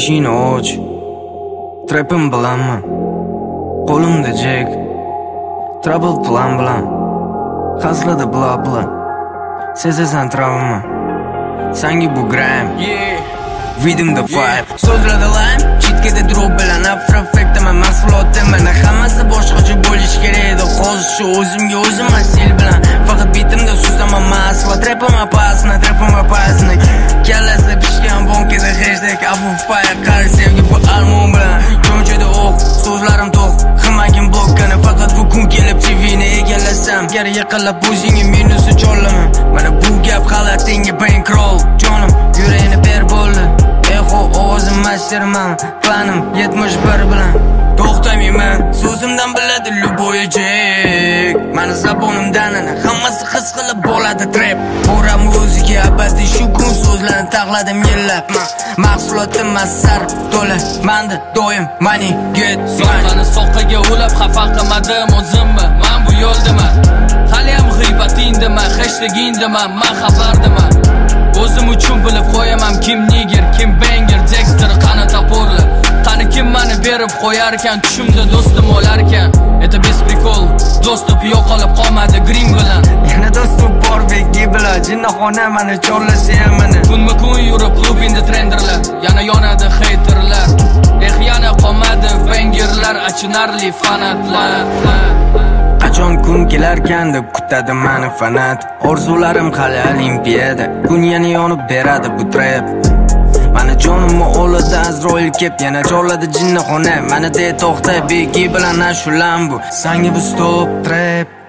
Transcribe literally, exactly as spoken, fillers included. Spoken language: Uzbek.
eshikni och, trapim bilanman, qo'limda jek, trouble plan bilan, hazlada bla bla, sezasan travma, sangi bu gram, vidimda vibe, so'zlarda lime, chetkada drop bilan, afro-effektaman, mahsulotim mana hammasi boshqacha bo'lish kerak edi, hozir shu o'zimga o'zim asil bilan, faqat bitimda suzaman masla, trapim opasna, trapim opasna, kallasida pishgan bonkada hashtag abu fire, qari sevgi bu almon bilan, ko'nchada o'q, so'zlarim to'q, himmagim blokkani, faqat bu kun kelib tvni egallasam, gar yiqilib o'zingga minusi cho'llaman, mana bu gap xalatingga bankroll, jonim yuragini ber bo'ldi, eho ovozim masterman, planim yetmish bir bilan, to'xtamayman, so'zimdan biladi любой jek, mani zabonimdan ana hammasi his qilib bo'ladi trap, pora muzika abadiy shu kun so'zlarni taqladim yillab, mahsulotim masar to'la, manda doim money get mani soqaga ulab xafa qilmadim o'zimmi, men bu yo'ldaman, haliyam g'iybatingdaman, hashtagingdaman, men xabardaman, o'zim uchun bilib qo'yaman, kim niger, kim banger, Dexter qani toporlar, qani kim mani berib qo'yar ekan, tushimda do'stim o'larkan, это без прикол, do'stib yo'qolib qolmadi green bilan, yana do'stim bor begi bilan, jinnixona mani chorlasa ham mana kunma kun yurib klubinda trenderlar, yana yonadi haterlar, eh yana qolmadi bangerlar, achinarli fanatlar. Qachon kun kelarkan deb kutadi mani fanat, orzularim hali olimpiyada, kun yana yonib beradi bu trap, mana jonimni oladi Azroil kep, yana chorladi jinnixona, mana de to'xta begi bilan ashulam bu, sangi bu stop trap.